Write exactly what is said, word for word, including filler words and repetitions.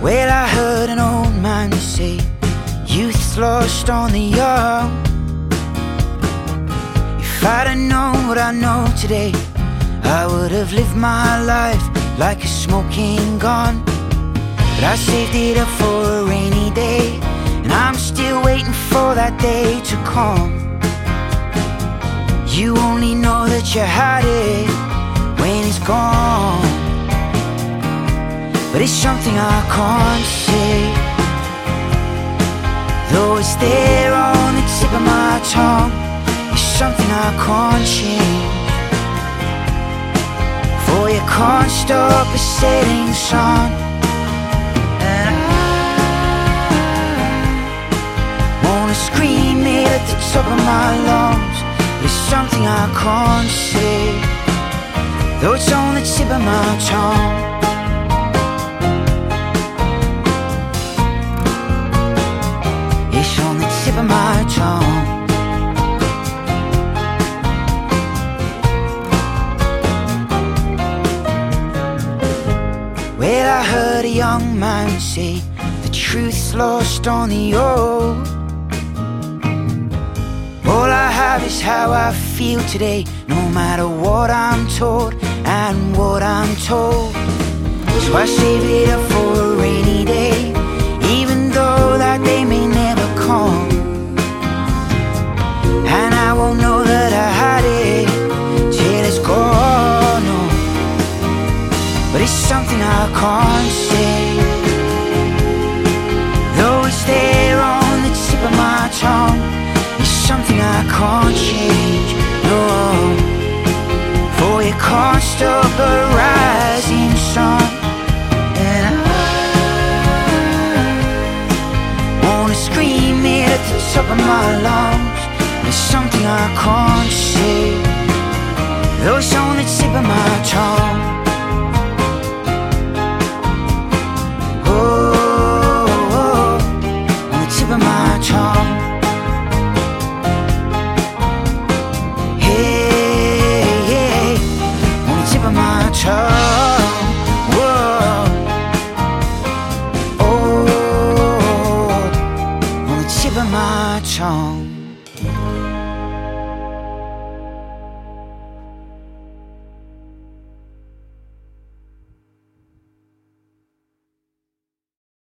Well, I heard an old man say, youth's lost on the young. If I'd have known what I know today, I would have lived my life like a smoking gun. But I saved it up for a rainy day, and I'm still waiting for that day to come. You only know that you had it when it's gone, but it's something I can't say, though it's there on the tip of my tongue. It's something I can't change, for you can't stop a setting sun. And I wanna scream it at the top of my lungs. It's something I can't say, though it's on the tip of my tongue. It's on the tip of my tongue. Well, I heard a young man say, the truth's lost on the old. All I have is how I feel today, no matter what I'm told and what I'm told. So I save it up for a rainy day, even though that day may never come. And I won't know that I had it till it's gone, no. But it's something I can't say, though it's there on the tip of my tongue. It's something I can't change, no, for you can't stop a rising sun. And I wanna scream it at the top of my lungs. It's something I can't say, though it's on the tip of my tongue.